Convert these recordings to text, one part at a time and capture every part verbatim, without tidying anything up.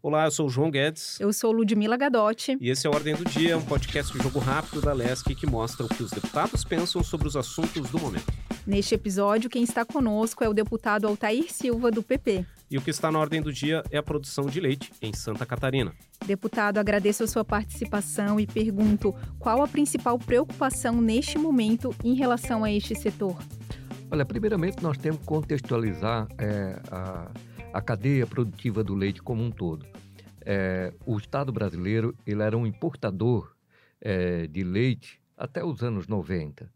Olá, eu sou o João Guedes. Eu sou Ludmila Gadotti. E esse é o Ordem do Dia, um podcast de jogo rápido da Lesc que mostra o que os deputados pensam sobre os assuntos do momento. Neste episódio, quem está conosco é o deputado Altair Silva, do P P. E o que está na ordem do dia é a produção de leite em Santa Catarina. Deputado, agradeço a sua participação e pergunto qual a principal preocupação neste momento em relação a este setor? Olha, primeiramente nós temos que contextualizar é, a, a cadeia produtiva do leite como um todo. É, o Estado brasileiro ele era um importador é, de leite até os anos noventa.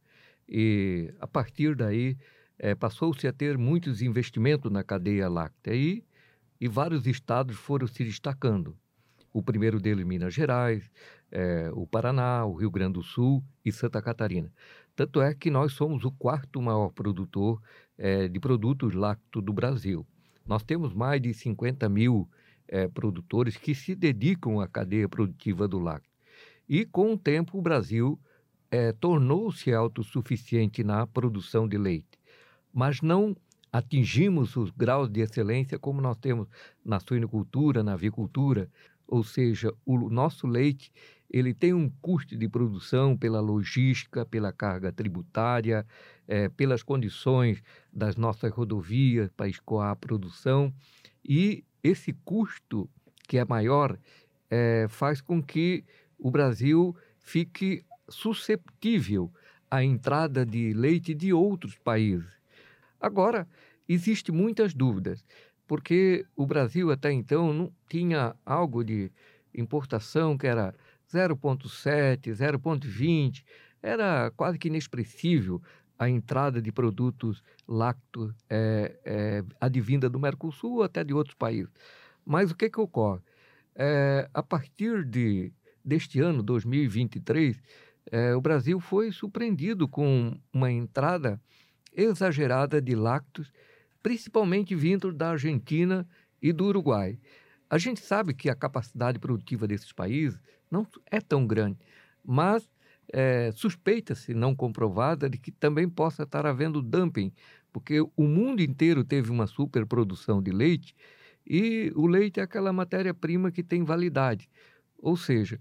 E a partir daí é, passou-se a ter muitos investimentos na cadeia láctea e, e vários estados foram se destacando. O primeiro deles, Minas Gerais, é, o Paraná, o Rio Grande do Sul e Santa Catarina. Tanto é que nós somos o quarto maior produtor é, de produtos lácteos do Brasil. Nós temos mais de cinquenta mil é, produtores que se dedicam à cadeia produtiva do lácteo. E com o tempo o Brasil é, tornou-se autossuficiente na produção de leite. Mas não atingimos os graus de excelência como nós temos na suinocultura, na avicultura. Ou seja, o nosso leite ele tem um custo de produção pela logística, pela carga tributária, é, pelas condições das nossas rodovias para escoar a produção. E esse custo, que é maior, é, faz com que o Brasil fique susceptível à entrada de leite de outros países. Agora, existem muitas dúvidas, porque o Brasil até então não tinha algo de importação que era zero vírgula sete, zero vírgula vinte, era quase que inexpressível a entrada de produtos lácteos é, é, advinda do Mercosul ou até de outros países. Mas o que que ocorre? É, a partir de, deste ano, dois mil e vinte e três, é, o Brasil foi surpreendido com uma entrada exagerada de lácteos, principalmente vindo da Argentina e do Uruguai. A gente sabe que a capacidade produtiva desses países não é tão grande, mas é, suspeita-se, não comprovada, de que também possa estar havendo dumping, porque o mundo inteiro teve uma superprodução de leite e o leite é aquela matéria-prima que tem validade. Ou seja,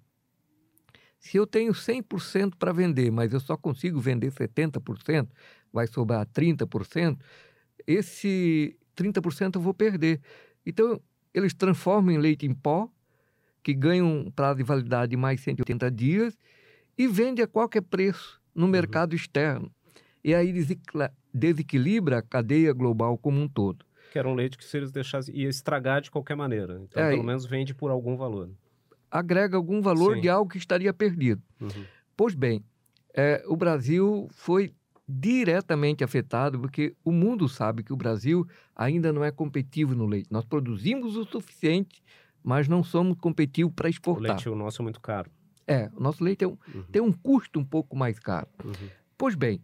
se eu tenho cem por cento para vender, mas eu só consigo vender setenta por cento, vai sobrar trinta por cento, esse trinta por cento eu vou perder. Então, eles transformam em leite em pó, que ganha um prazo de validade de mais cento e oitenta dias, e vende a qualquer preço no mercado uhum. externo. E aí desequilibra a cadeia global como um todo. Que era um leite que, se eles deixassem, ia estragar de qualquer maneira. Então, é, pelo menos vende por algum valor. Agrega algum valor Sim. de algo que estaria perdido. Uhum. Pois bem, é, o Brasil foi diretamente afetado, porque o mundo sabe que o Brasil ainda não é competitivo no leite. Nós produzimos o suficiente, mas não somos competitivos para exportar. O leite o nosso é muito caro. É, o nosso leite é um, uhum. tem um custo um pouco mais caro. Uhum. Pois bem,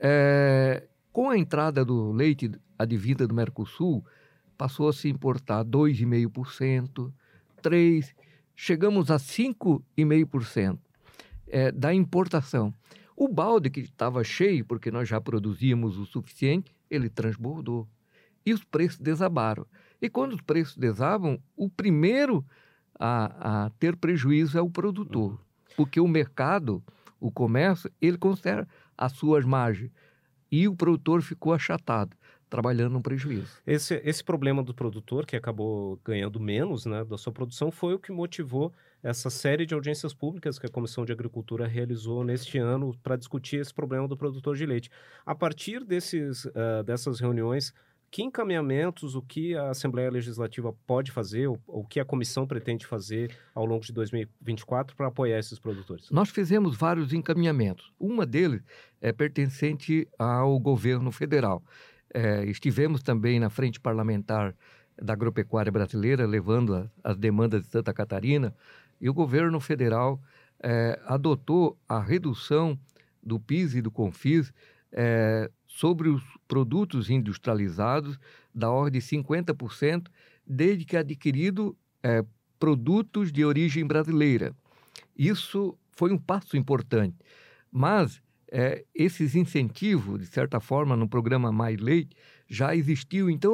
é, com a entrada do leite advinda do Mercosul, passou a se importar dois vírgula cinco por cento, três por cento, chegamos a cinco vírgula cinco por cento é, da importação. O balde que estava cheio, porque nós já produzíamos o suficiente, ele transbordou. E os preços desabaram. E quando os preços desabam, o primeiro a, a ter prejuízo é o produtor. Uhum. Porque o mercado, o comércio, ele considera as suas margens. E o produtor ficou achatado, trabalhando no prejuízo. Esse, esse problema do produtor, que acabou ganhando menos, né, da sua produção, foi o que motivou essa série de audiências públicas que a Comissão de Agricultura realizou neste ano para discutir esse problema do produtor de leite. A partir desses, uh, dessas reuniões, que encaminhamentos, o que a Assembleia Legislativa pode fazer, ou o que a comissão pretende fazer ao longo de dois mil e vinte e quatro para apoiar esses produtores? Nós fizemos vários encaminhamentos. Uma deles é pertencente ao governo federal. É, estivemos também na frente parlamentar da agropecuária brasileira, levando a, as demandas de Santa Catarina, e o governo federal é, adotou a redução do PIS e do CONFIS é, sobre os produtos industrializados da ordem de cinquenta por cento, desde que adquirido é, produtos de origem brasileira. Isso foi um passo importante, mas é, esses incentivos, de certa forma, no programa Mais Leite, já existiu. Então,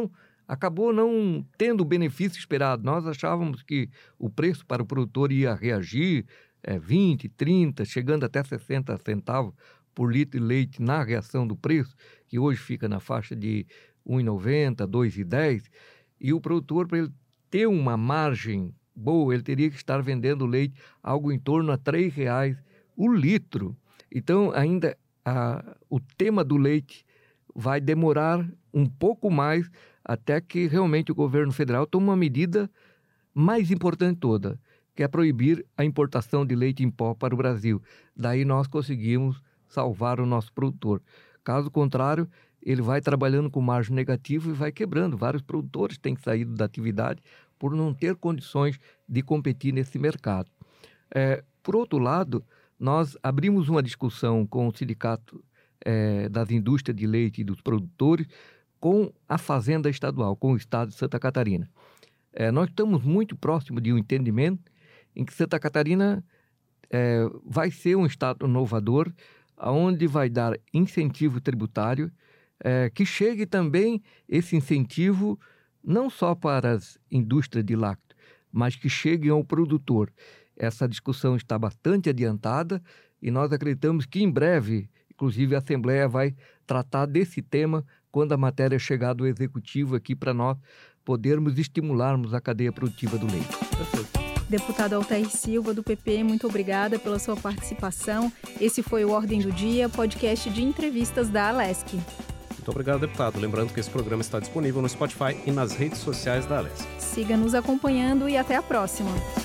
acabou não tendo o benefício esperado. Nós achávamos que o preço para o produtor ia reagir é, vinte, trinta, chegando até sessenta centavos por litro de leite na reação do preço, que hoje fica na faixa de um real e noventa centavos, dois reais e dez centavos, e o produtor, para ele ter uma margem boa, ele teria que estar vendendo leite algo em torno a três reais o litro. Então, ainda a, o tema do leite vai demorar um pouco mais até que realmente o governo federal tome uma medida mais importante toda, que é proibir a importação de leite em pó para o Brasil. Daí nós conseguimos salvar o nosso produtor. Caso contrário, ele vai trabalhando com margem negativa e vai quebrando. Vários produtores têm saído da atividade por não ter condições de competir nesse mercado. É, por outro lado, nós abrimos uma discussão com o Sindicato é, das Indústrias de Leite e dos Produtores, com a Fazenda Estadual, com o Estado de Santa Catarina. É, nós estamos muito próximos de um entendimento em que Santa Catarina é, vai ser um estado inovador, onde vai dar incentivo tributário, é, que chegue também esse incentivo não só para as indústrias de lácteos, mas que chegue ao produtor. Essa discussão está bastante adiantada e nós acreditamos que em breve, inclusive a Assembleia vai tratar desse tema quando a matéria chegar do Executivo aqui para nós podermos estimularmos a cadeia produtiva do leite. Perfeito. Deputado Altair Silva, do P P, muito obrigada pela sua participação. Esse foi o Ordem do Dia, podcast de entrevistas da Alesc. Muito obrigado, deputado. Lembrando que esse programa está disponível no Spotify e nas redes sociais da Alesc. Siga nos acompanhando e até a próxima.